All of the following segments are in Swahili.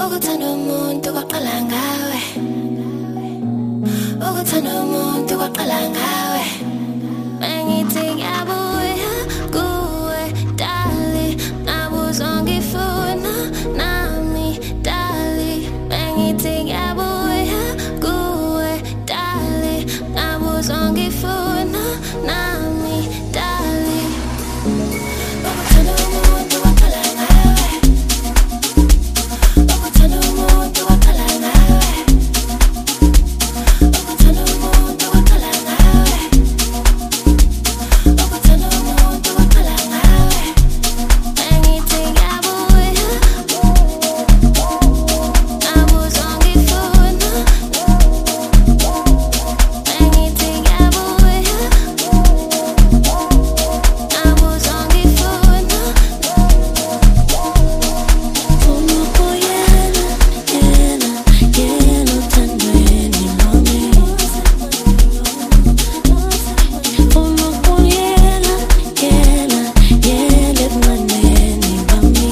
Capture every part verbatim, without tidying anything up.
Ukuthanda umuntu kwaqala ngawe. Ukuthanda umuntu kwaqala ngawe. Mangithi ngiyabuya kuwe dali, nabuzo ngifuna nami dali. Mangithi ngiyabuya kuwe dali, nabuzo ngifuna nami dali. Ukuthanda umuntu kwaqala ngawe. Ukuthanda umuntu kwaqala ngawe. Ukuthanda umuntu kwaqala ngawe. Ukuthanda umuntu kwaqala ngawe. Mangithi ngiyabuya, nabuzo ngifuna. Mangithi ngiyabuya, nabuzo ngifuna. Funa ukuyena, yena, yena uthandweni lwami. Funa ukuyena, yena, yena ebunganeni bami.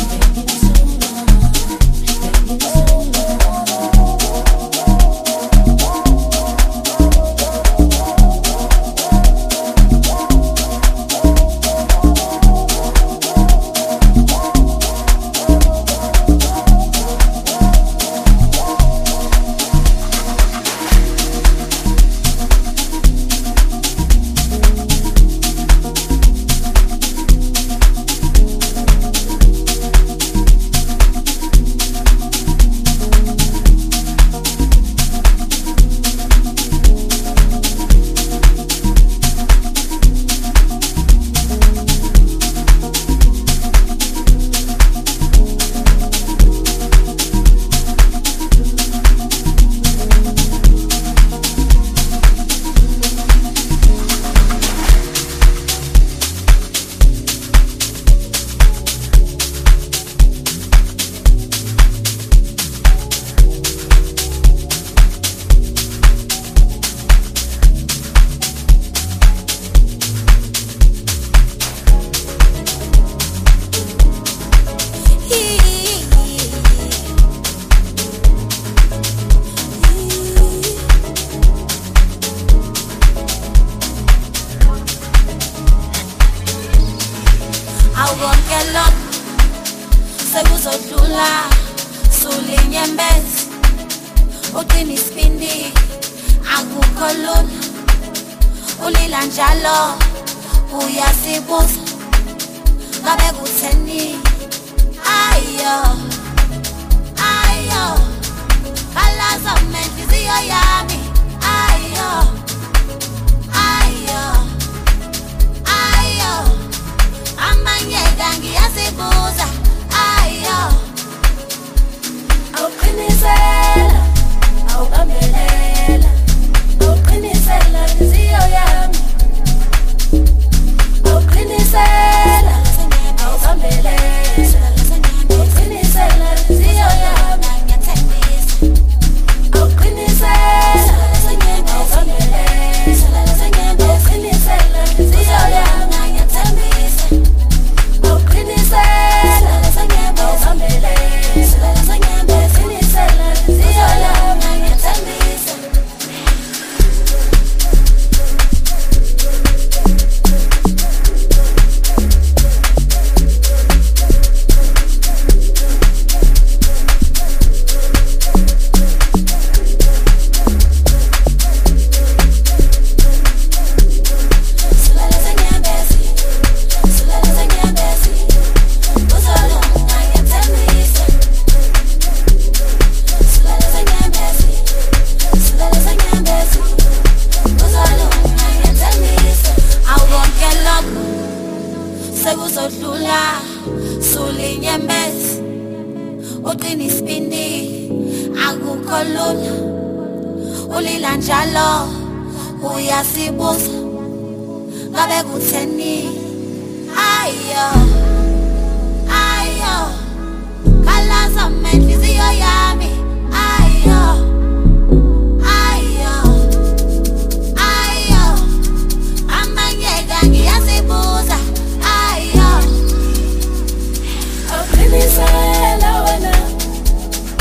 Awonke lokho sekuzodlula, sulinyembezi uqina isibindi, akukho lula. Ulila njalo uyasibuza, ngabe kutheni? Ayo, ayo, kalaza menhliziyo yami. Ayo, ayo, ayo, amanyeka ngiyasibuza. Ayo, awuqinisela, awubambelela, awuqinisela nhliziyo yami. Awuqinisela, awubambelela, awuqinisela nhliziyo yami. Awuqinisela, awubambelela, awuqinisela nhliziyo yami. Awuqinisela, awubambelela, awuqinisela nhliziyo yami. Awonke lokho sekuzodlula, sulinyembezi uqina isibindi, akukho lula. Ulila njalo uyasibuza, ngabe kutheni? Ayo, ayo, kalaza menhliziyo yami. Ayo, ayo, ayo, amanyeka ngiyasibuza. Ayo, awuqinisela wena,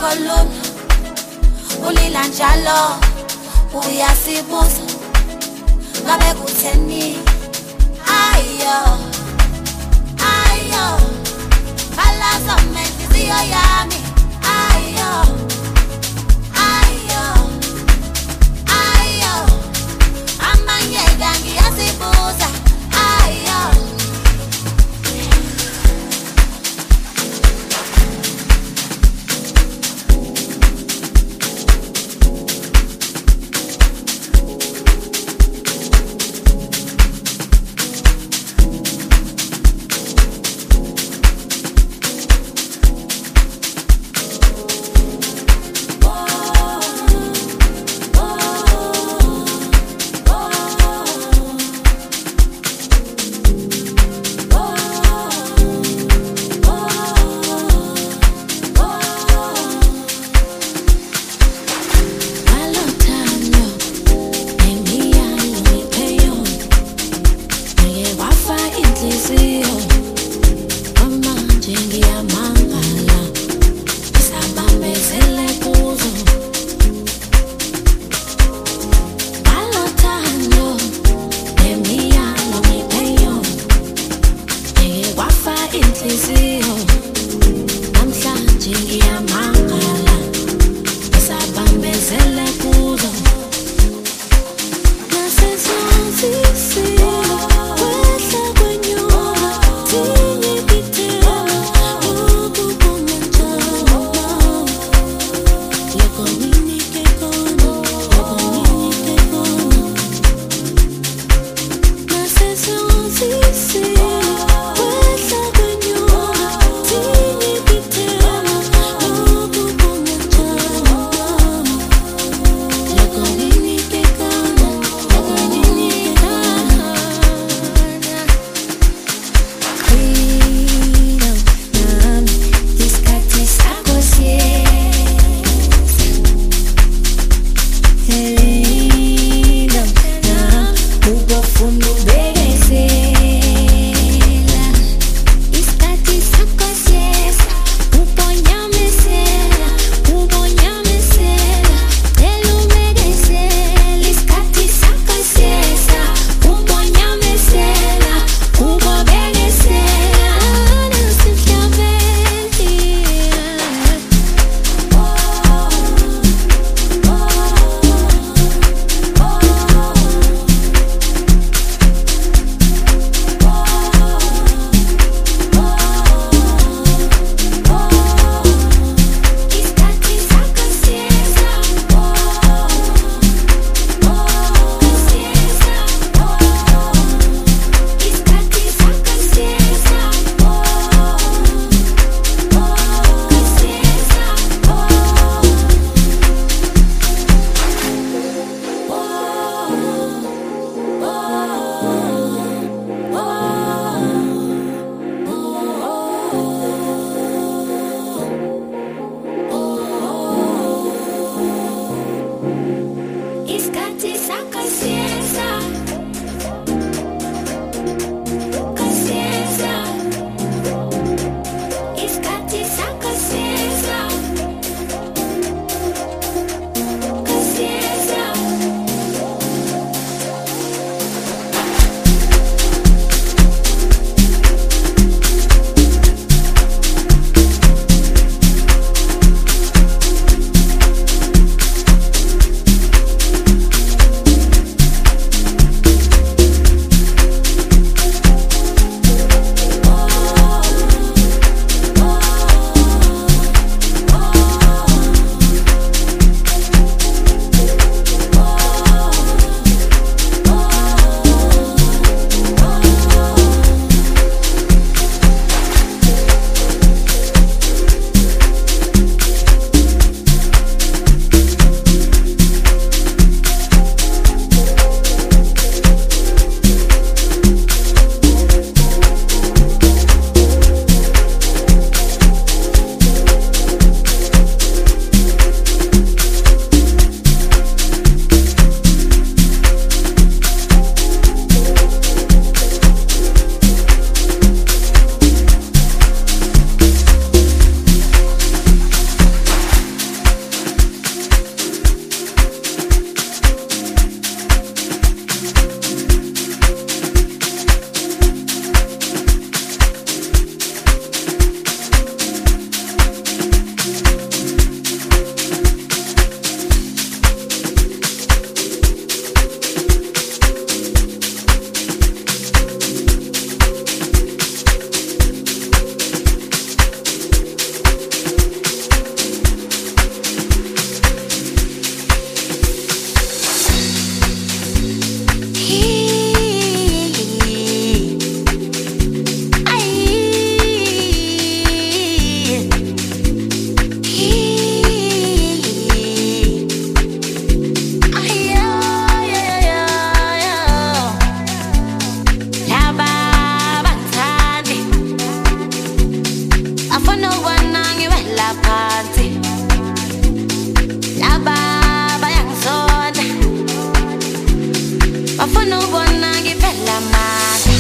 uyakhuluma ulila njalo uyasibuza ngabe kutheni ayo ayo balaza menhliziyo yami ayo ayo ayo amanyeka ngiyasibuza ayo bafuna ubona ngiphela manje.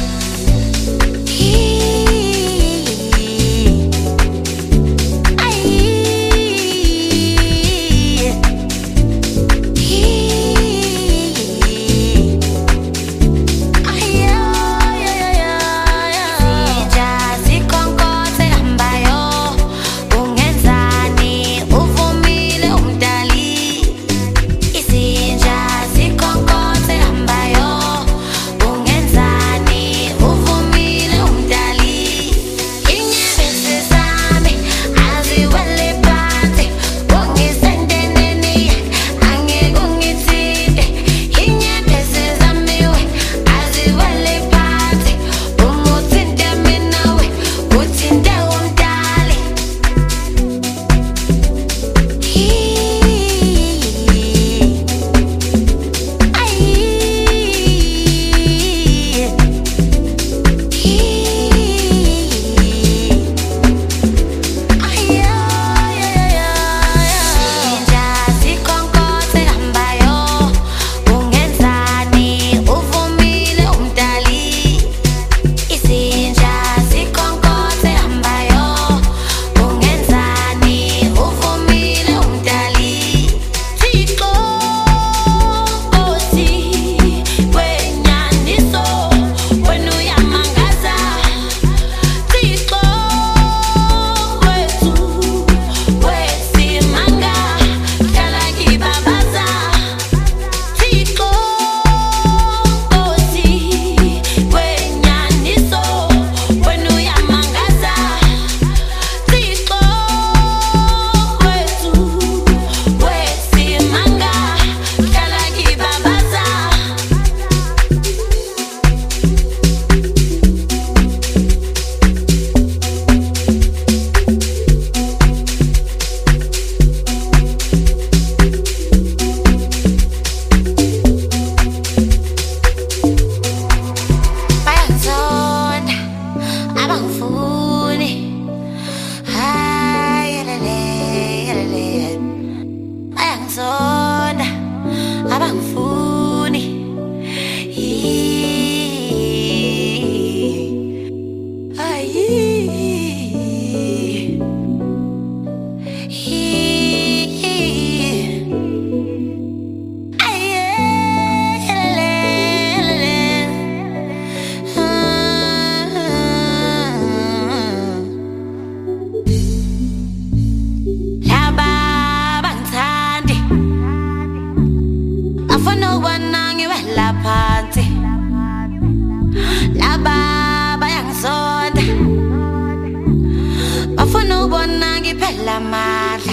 Bafuna ubona ngiphela amandla.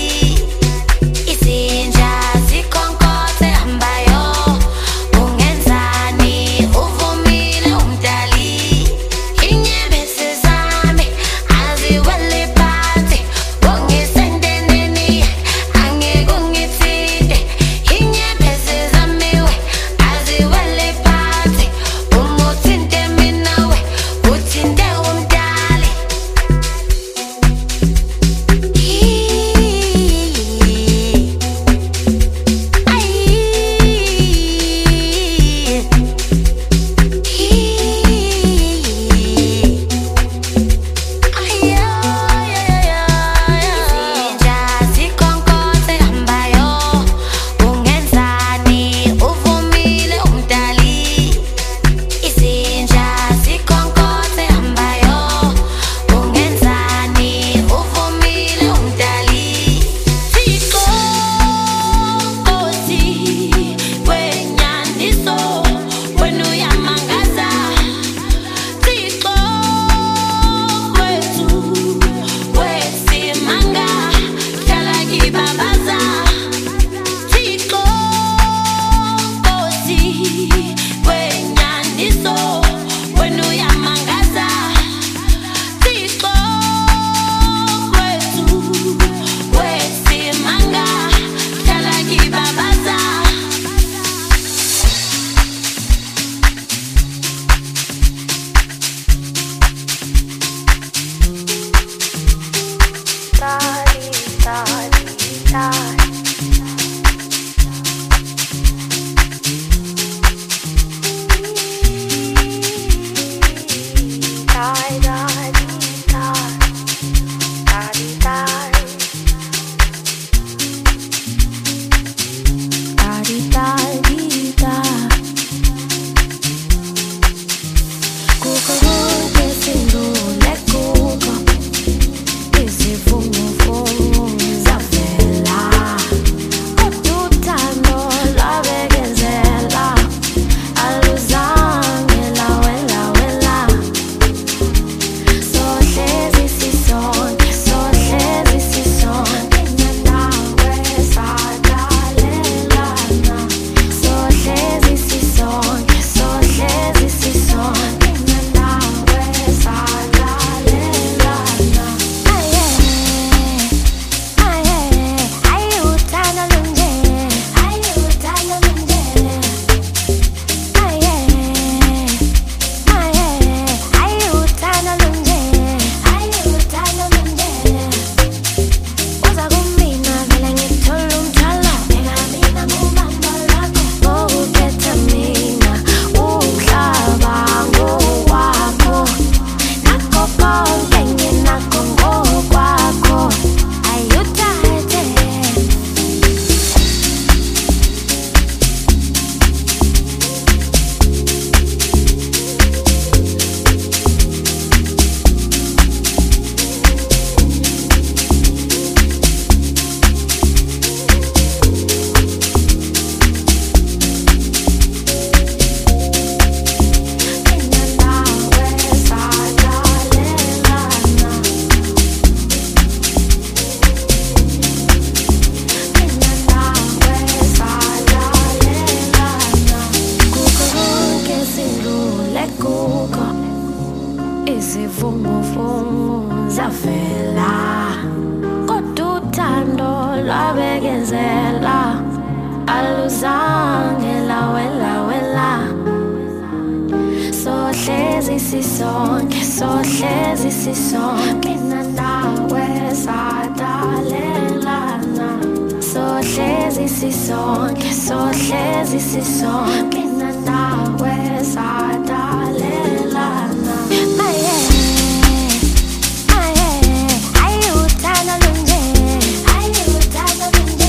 Ungenza sohlezi sisonke sohlezi sisonke mina nawe sadalelana sohlezi sisonke sohlezi sisonke mina nawe sadalelana aye aye aye uthanda lunje aye uthanda lunje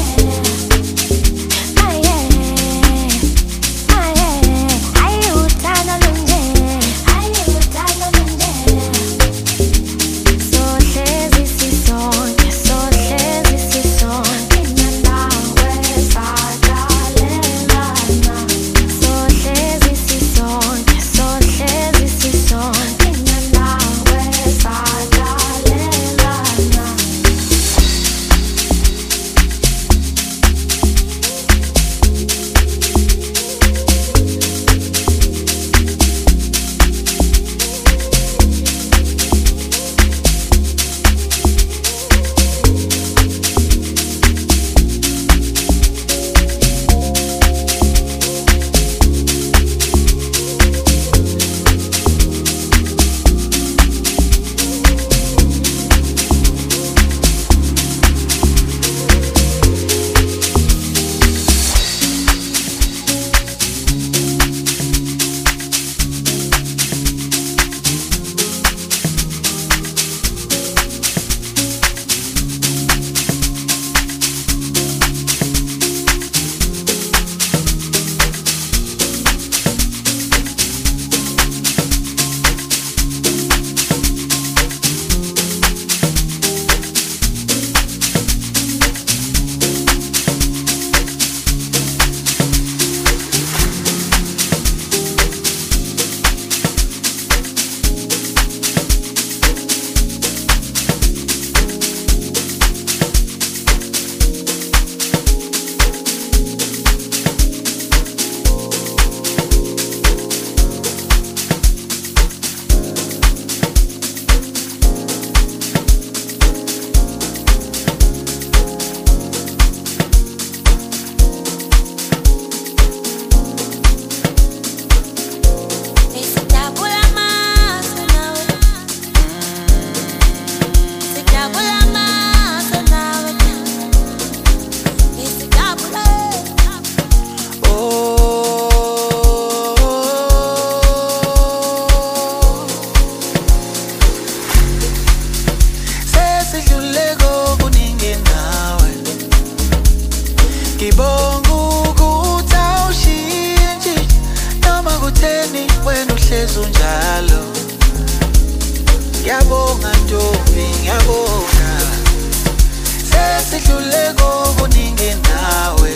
aye aye aye uthanda lunje aye uthanda lunje sohlezi sisonke sohlezi sisonke mina nawe sadalelana sohlezi sisonke sohlezi sisonke mina nawe sadalelana Ngibonga ukuthi awushintshi noma kutheni wena uhlezi unjalo. Ngiyabonga Ntombi, ngiyabonga. Sesidlule kokuningi nawe.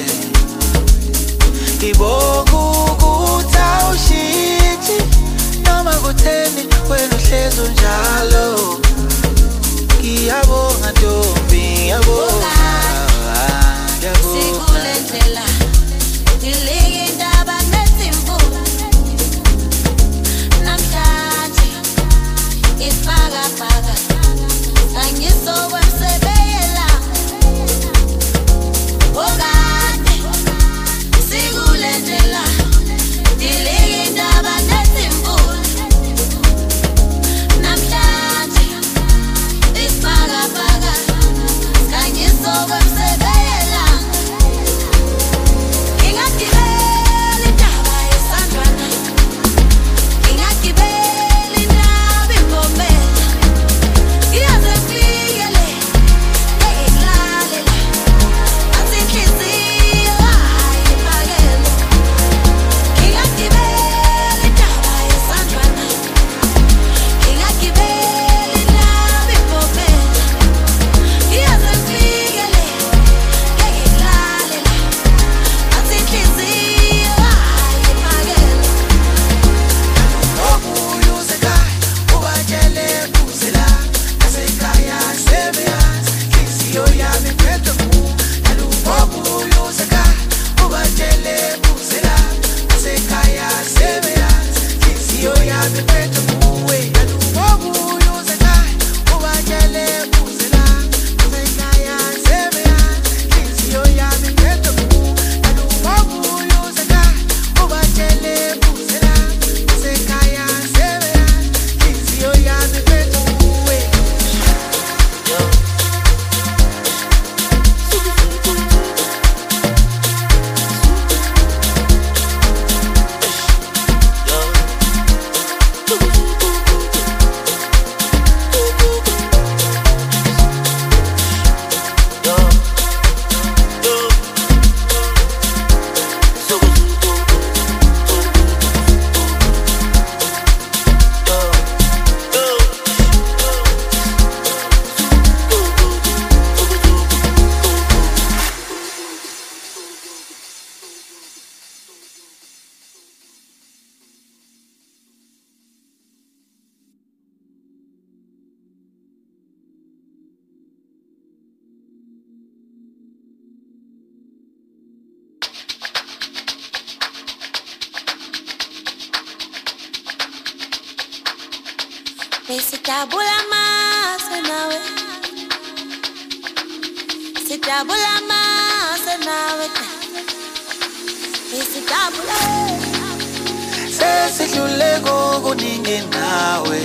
Ngibonga ukuthi awushintshi noma kutheni wena uhlezi unjalo. Ngiyabonga Ntombi, ngiyabonga. Sikulendlela dilike indaba nezimvula namhlanje isibhakabhaka angizokwemsebeyela okade sikulendlela dilike indaba nezimvula namhlanje isibhakabhaka angizokwemsebeyela ngingagibela indaba yesandwana ngingagibela indaba ingomela ngiyaze ngifikele ngekulalela athi inhliziyo hayi iphakele ngingagibela indaba yesandwana ngingagibela indaba ingomela ngiyaze ngifikele ngekulalela athi inhliziyo hayi iphakele Okuyuze ekhaya ubatshele uzela nasekhaya sebeyazi inhliziyo yami iphethwe nguwe. Okuyuze ekhaya ubatshele uzela nasekhaya sebeyazi inhliziyo yami iphethwe nguwe. Okuyuze ekhaya ubatshele uzela nasekhaya sebeyazi inhliziyo yami iphethwe nguwe. Okuyuze ekhaya ubatshele uzela nasekhaya sebeyazi Sitabula mase nawe, sitabula mase nawe, sitabula. Sesidlule kokuningi nawe,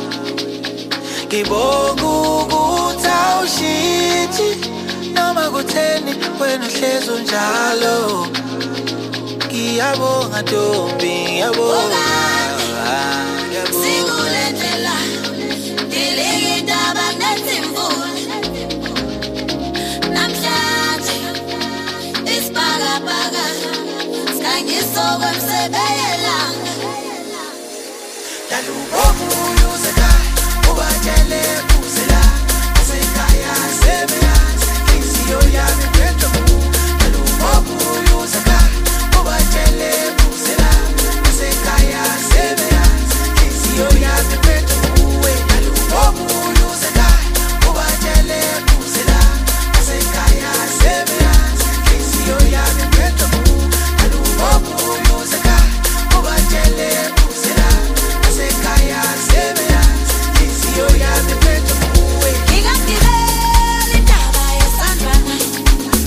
ngibonga ukuthi awushintshi noma kutheni wena uhlezi unjalo. Ngiyabonga Ntombi, ngiyabonga. Sikulethela diligidaba nezimvula namhlanje isibhakabhaka sikangisoka msebeyelanga Dalubokuyuzeka ubatshele uzela asekhaya sebeyazi inhliziyo yami iphethwe nguwe. Dalubokuyuzeka ubatshele uzela asekhaya sebeyazi inhliziyo yami iphethwe nguwe. Dalubokuyuzeka ubatshele uzela asekhaya sebeyazi inhliziyo yami iphethwe nguwe. Dalubokuyuzeka ubatshele uzela asekhaya sebeyazi inhliziyo yami iphethwe nguwe. ngingagibela indaba yesandlwana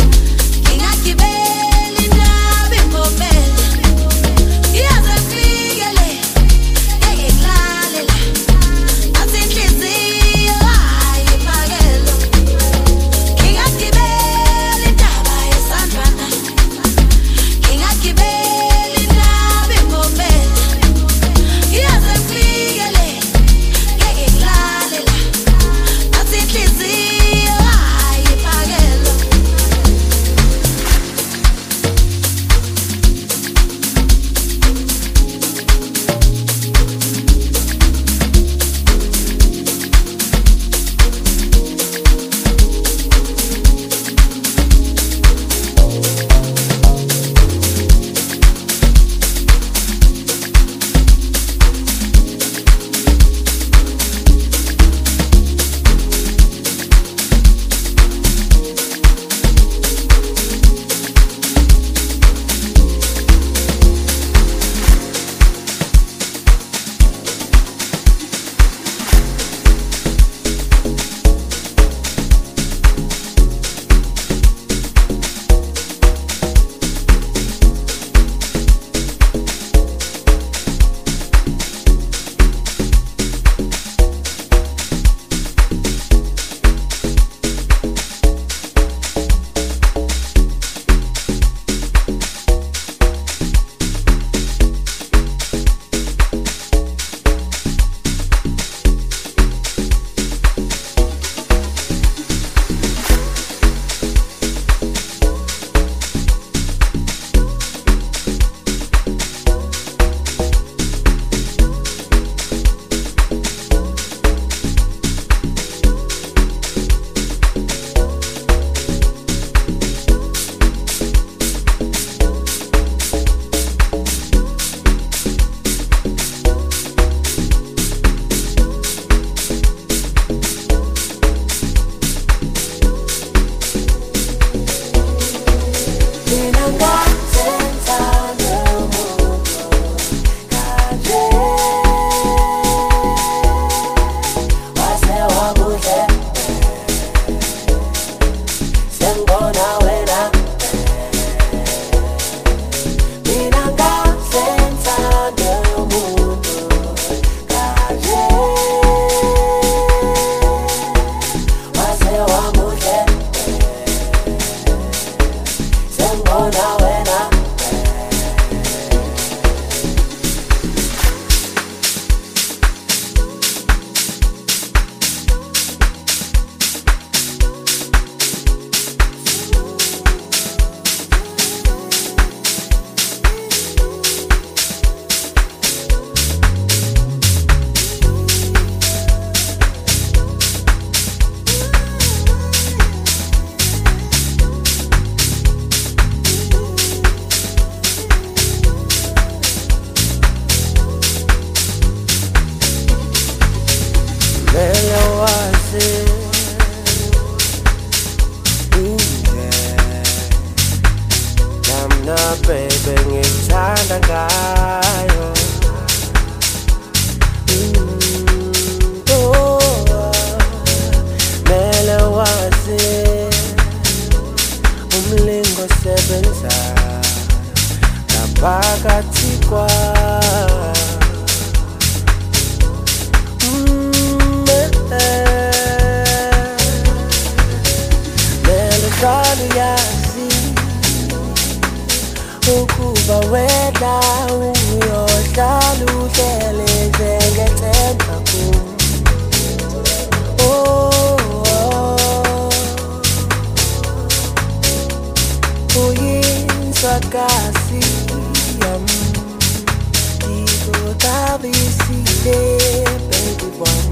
kabisile baby one.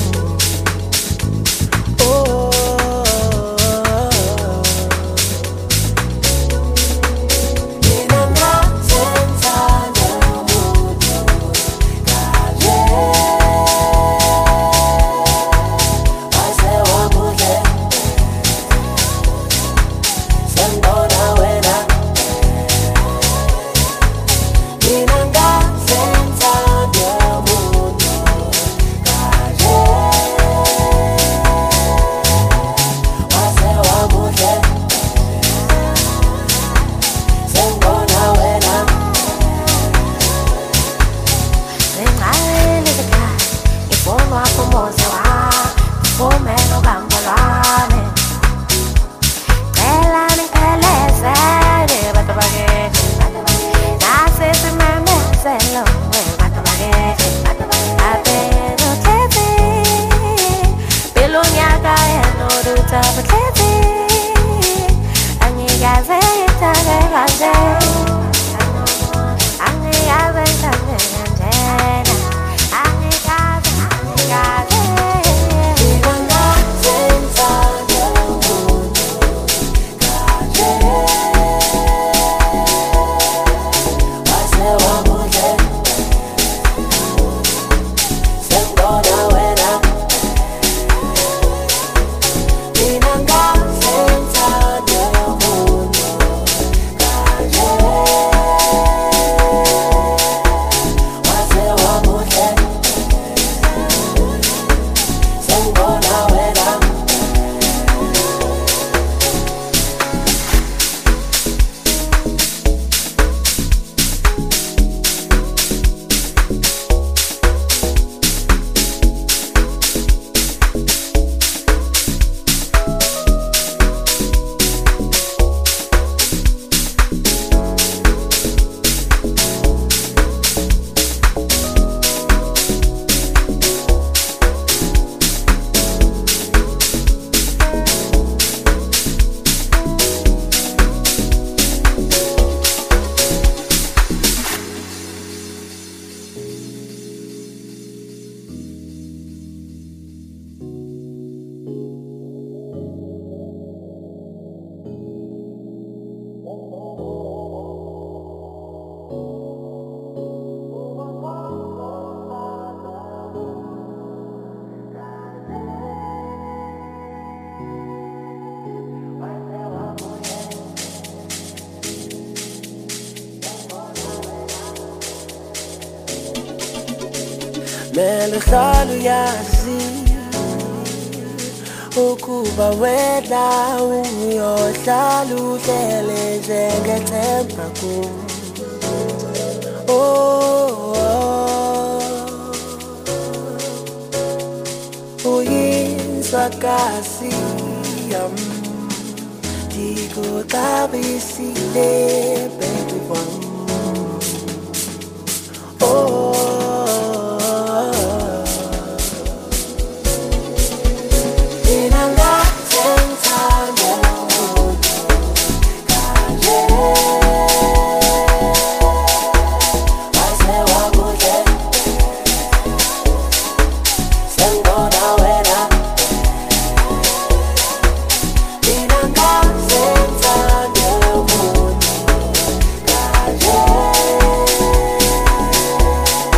Oh, mina ngathanda umuntu kahle, wase wamuhle sembona wena. Mina ngathanda umuntu kahle, wase wamuhle sembona wena. Singale lekhaya ifonwa kumoze wa kumelo kambolwane. Cela nipheleze bantu bakithi, nasi simemezelo bantu bakithi. Apelo tletse belunyaka enodutha butletse, angikaze ngithande kanje, angikaze ngithande kanjena, angikaze angikaze. Mina ngathanda umuntu kahle, wase wamuhle sembona wena. Mina ngathanda umuntu kahle, wase wamuhle sembona wena. Melihlala uyazi ukuba wena uyohlala uhlele njengethemba kum. Oh, uyinzwakazi yami, ndikuxabisile baby one. Oh, mina ngathanda umuntu kahle, wase wamuhle sembona wena. Mina ngathanda umuntu kahle,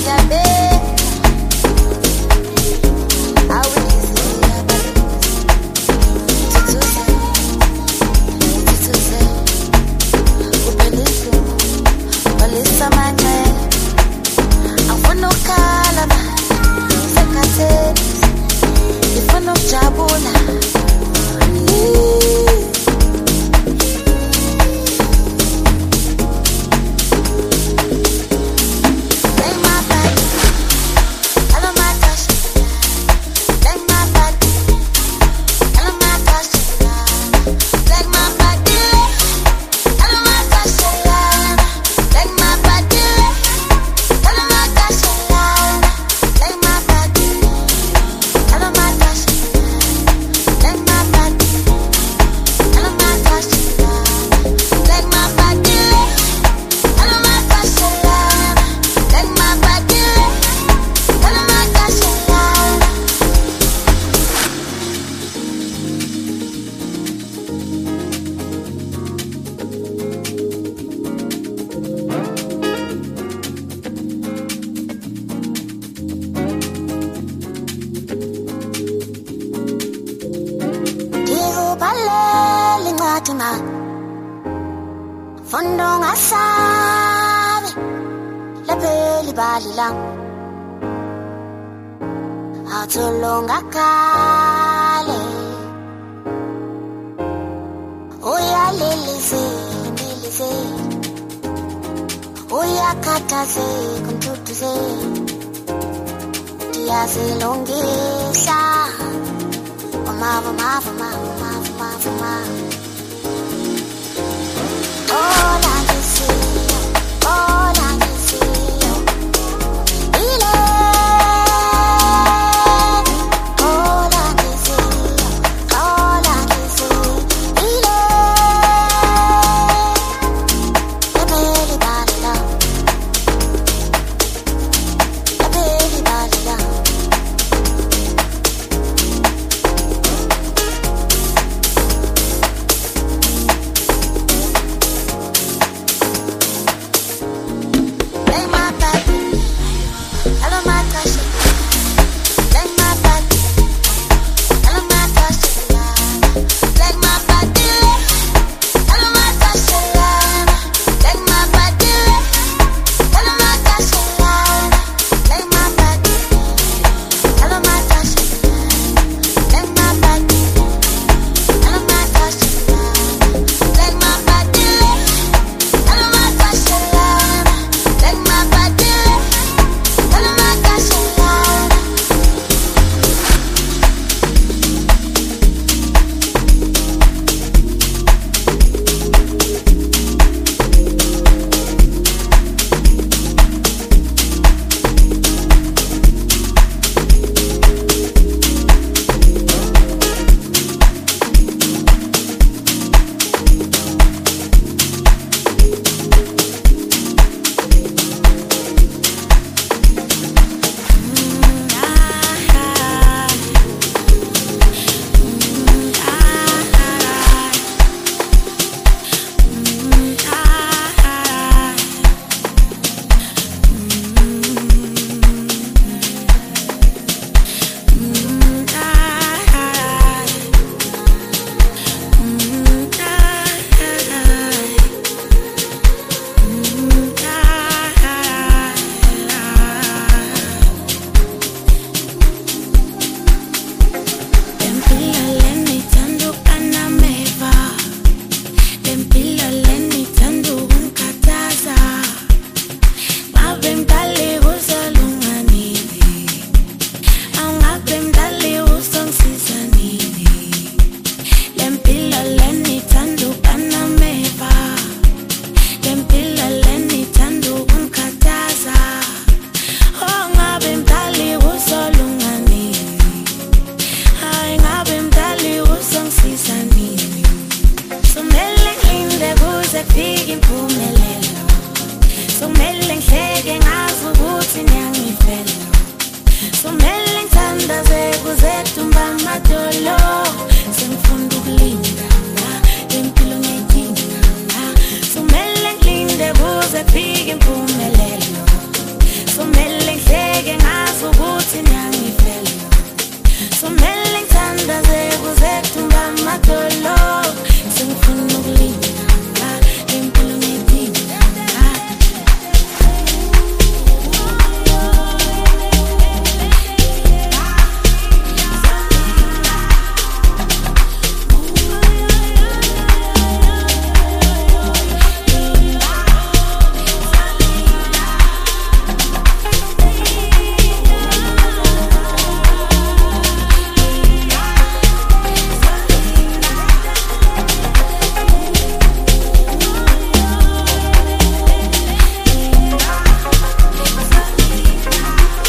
Fondong asabe lapeli balilang atolonga kale oya lelise lelise oya kataze kuntutuze diaze longesa mama mama mama mama mama. All I can see, all I can see, ile. All I can see, all I can see, ile. La belle balila, la belle balila.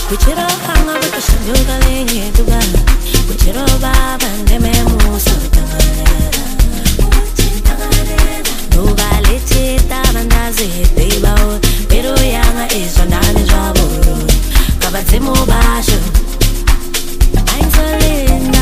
Kuchiro hanga bata shanduga lenye duga. Kuchiro baba ndeme musa tangalera. Duga leche tabandaze beba o. Pero yanga iso nane jaboro. Kabatsemo basho. I'm so linda.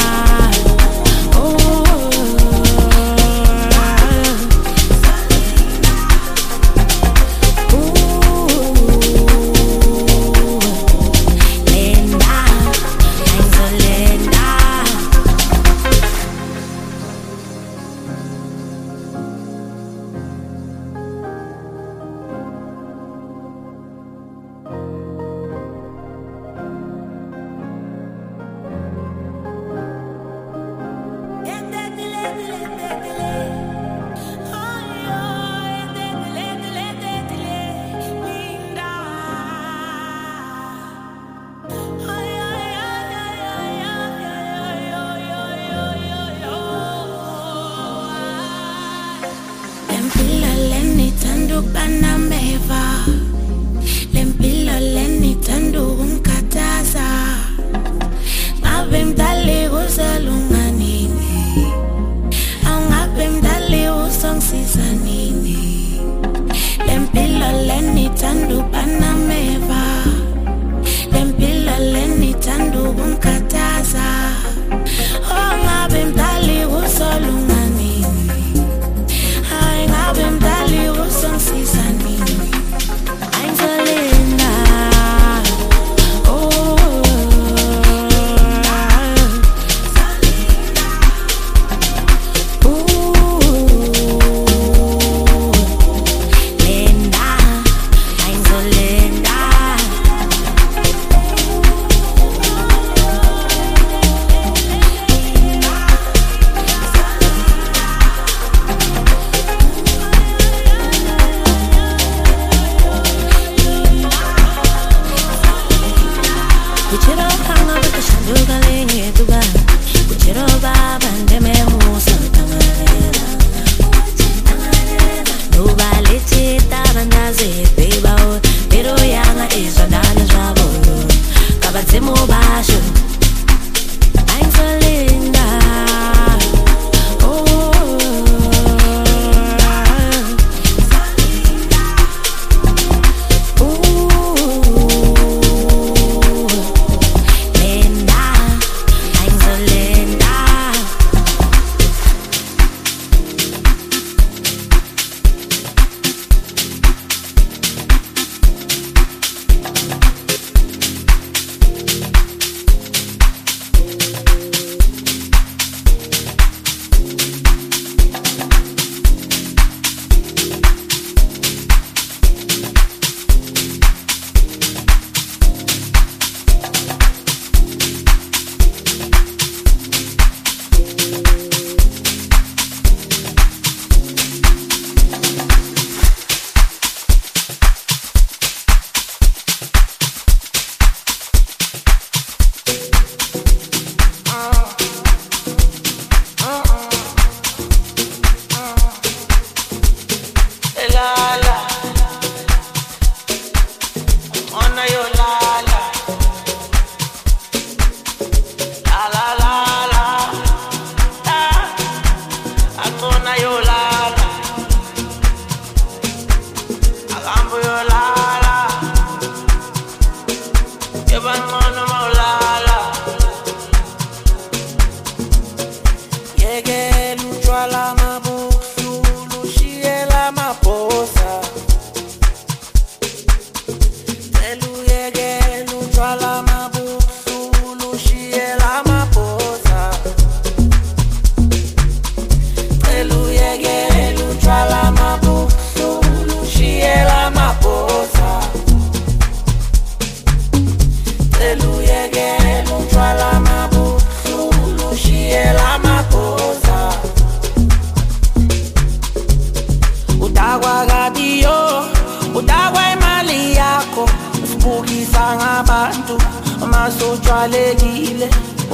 Masojwalekile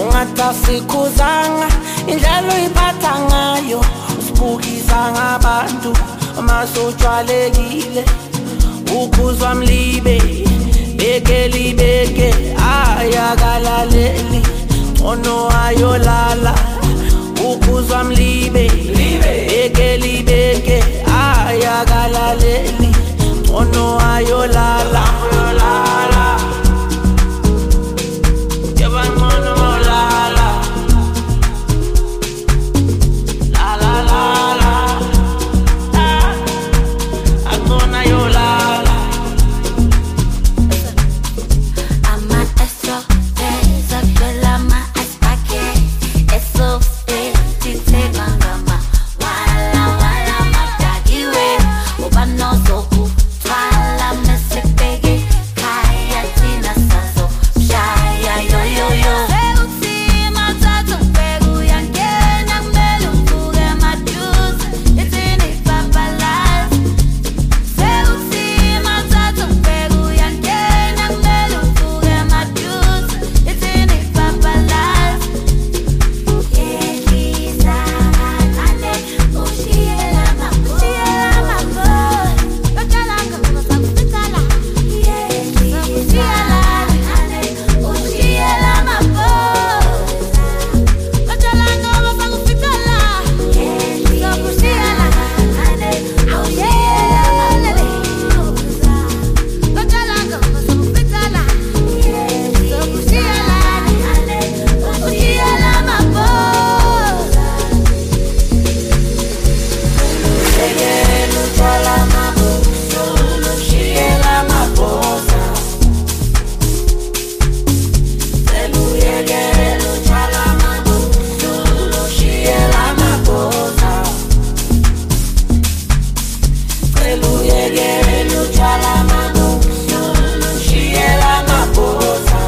ungatasikhuzanga indlela uyiphatha ngayo usibukisa ngabantu masojwalekile ukuzwa mlibe bekeli beke ayolala ukuzwa mlibe eke libeke ayakalaleli ono ayolala ayolala yabangcono molala la la la la angona yolala ama eso pesa kwela ma aspake eso tite mangama wala wala matagiwe ubano soku twala mesepege kaya tina saso shaya yo yo yo seuti matatu pegu yangena mbele mfuge majuzi itini papalas seuti matatu pegu yangena mbele mfuge majuzi itini papalas yeliza kane ushiela mambo ushiela mambo bakalanga masakutala yeliza ushiela kane ushiela mambo bakalanga masakutala yeliza ushiela kane ushiela bakalanga masakutala yeliza ushiela kane ushiela mambo Yekelu twala mabuso lushiela maboza Selu yekelu twala mabuso lushiela maboza Selu yekelu twala mabuso lushiela maboza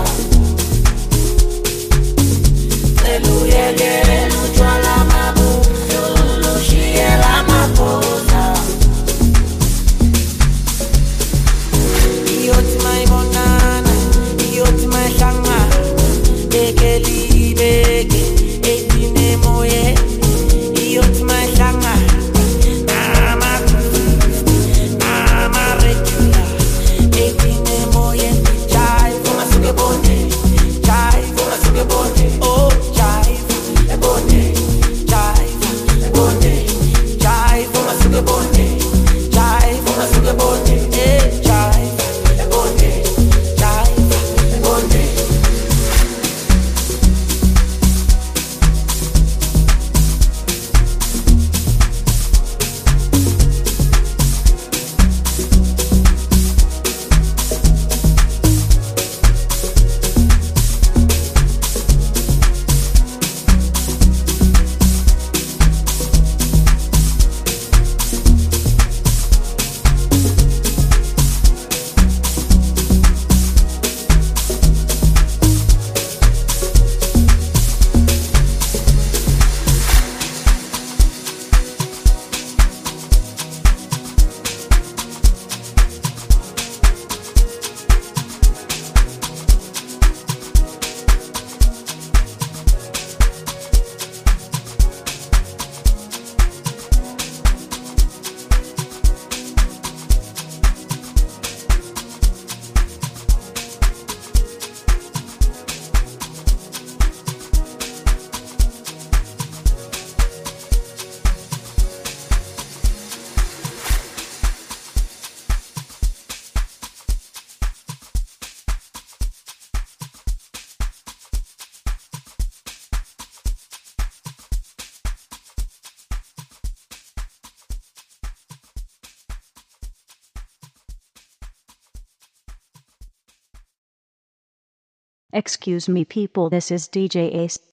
Selu yekelu twala mabuso lushiela maboza Iyoti maibonana, iyoti mahlanga Bekeli ibeke, etine moye Iyoti mahlanga Nama Nama regular Etine moye Chai fuma suke bonde Chai fuma suke bonde Oh chai fuma bonde Chai fuma bonde Chai fuma suke bonde Chai fuma suke bonde Eh chai fuma bonde Chai fuma bonde Excuse me people, this is D J Ace.